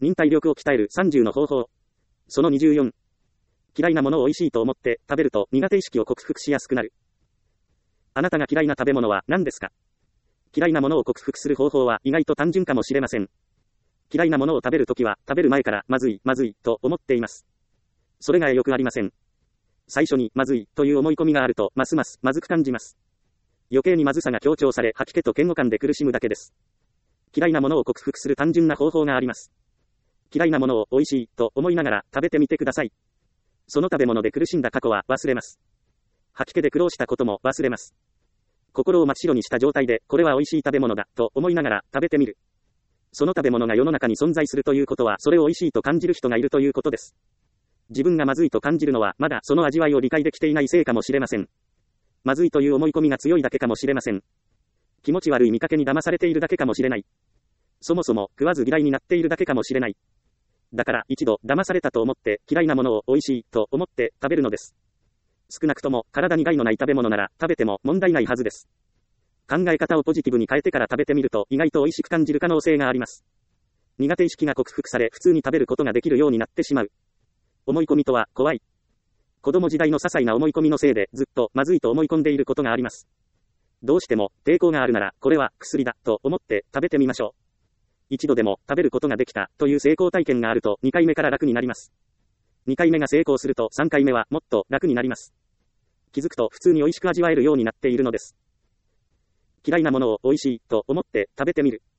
忍耐力を鍛える30の方法。その24。嫌いなものを美味しいと思って食べると苦手意識を克服しやすくなる。あなたが嫌いな食べ物は何ですか？嫌いなものを克服する方法は意外と単純かもしれません。嫌いなものを食べるときは食べる前からまずいと思っています。それがよくありません。最初にまずいという思い込みがあるとますますまずく感じます。余計にまずさが強調され吐き気と嫌悪感で苦しむだけです。嫌いなものを克服する単純な方法があります。嫌いなものを美味しいと思いながら食べてみてください。その食べ物で苦しんだ過去は忘れます。吐き気で苦労したことも忘れます。心を真っ白にした状態でこれは美味しい食べ物だと思いながら食べてみる。その食べ物が世の中に存在するということはそれを美味しいと感じる人がいるということです。自分がまずいと感じるのはまだその味わいを理解できていないせいかもしれません。まずいという思い込みが強いだけかもしれません。気持ち悪い見かけに騙されているだけかもしれない。そもそも食わず嫌いになっているだけかもしれない。だから一度騙されたと思って嫌いなものを美味しいと思って食べるのです。少なくとも体に害のない食べ物なら食べても問題ないはずです。考え方をポジティブに変えてから食べてみると意外と美味しく感じる可能性があります。苦手意識が克服され普通に食べることができるようになってしまう。思い込みとは怖い。子供時代の些細な思い込みのせいでずっとまずいと思い込んでいることがあります。どうしても抵抗があるならこれは薬だと思って食べてみましょう。一度でも食べることができたという成功体験があると2回目から楽になります。2回目が成功すると3回目はもっと楽になります。気づくと普通に美味しく味わえるようになっているのです。嫌いなものを美味しいと思って食べてみる。